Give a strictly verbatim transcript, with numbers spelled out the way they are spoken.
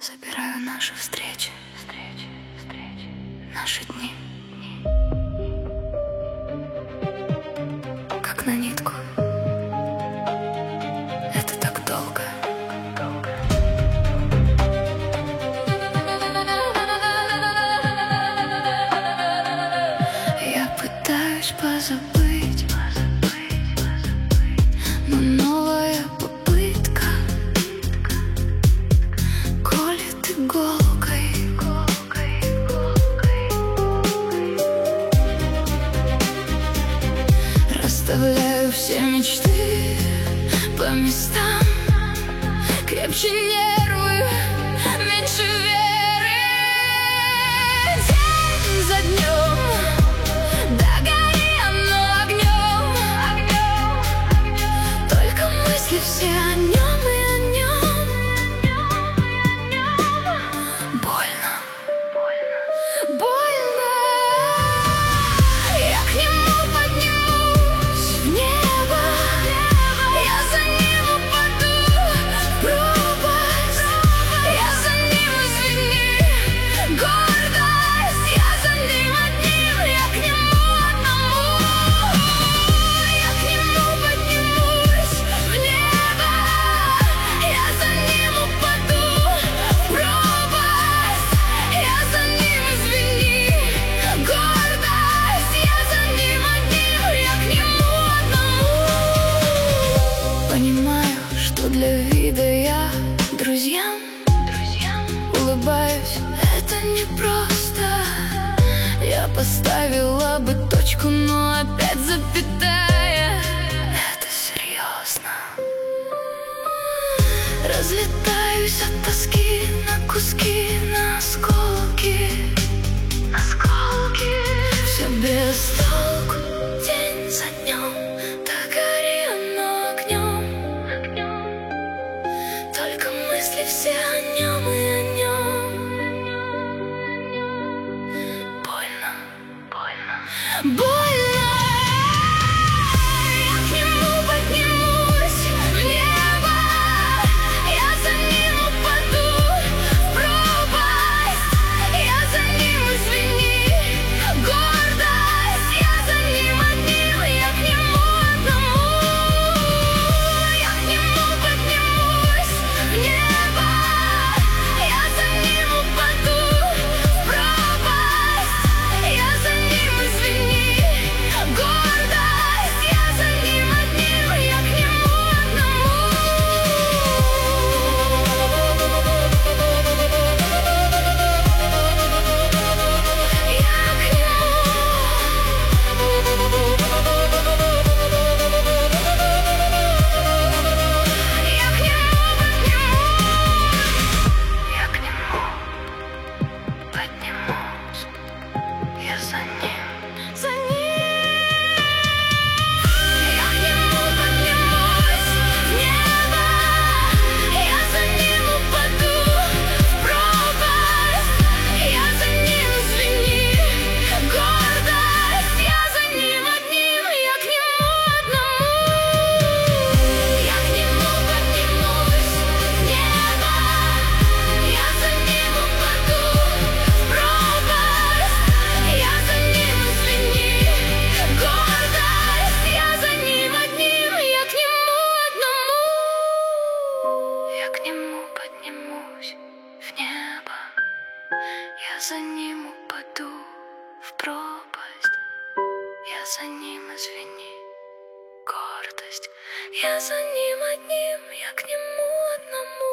Собираю наши встречи, встречи, встречи, наши дни, как на нитку. Это так долго, долго. Я пытаюсь позабыть, позабыть, позабыть, но новая попытка колет иголкой, иголкой, иголкой. Расставляю все мечты по местам, крепче нервы, меньше веры. День за днем, да гори оно огнем, огнем, огнем. Только мысли все о нем и о нем. Больно, больно, больно. Я к нему поднимусь в небо, я за ним упаду в пропасть. Я за ним, извини, гордость. Я за ним одним, я к нему одному. Я к нему поднимусь в небо, я за ним упаду в пропасть. Я за ним, извини, гордость. Я за ним одним, я к нему одному. Понимаю, что для вида я друзьям, друзьям улыбаюсь, это непросто. Я поставила бы точку, но опять запятая. Это серьезно. Разлетаюсь от тоски на куски, на осколки, осколки. Все без толку, день за днем, да гори оно огнем, огнем. Только мысли все о нем и о нем. Больно, больно, больно. Я к нему поднимусь в небо, я за ним упаду в пропасть. Я за ним, извини, гордость. Я за ним одним, я к нему одному. Я к нему поднимусь в небо, я за ним упаду в пропасть. Я за ним, извини, гордость. Я за ним одним, я к нему одному. Я к нему, я к нему поднимусь, я к нему поднимусь, я за ним, за ним. Я к нему поднимусь в небо, я за ним упаду в пропасть. Я за ним, извини, гордость. Я за ним одним, я к нему одному. Я к нему поднимусь в небо, я за ним упаду в пропасть. Я за ним, извини, гордость. Я за ним одним, я к нему одному. Я к нему поднимусь в небо, я за ним упаду в пропасть. Я за ним, извини, гордость. Я за ним одним, я к нему одному.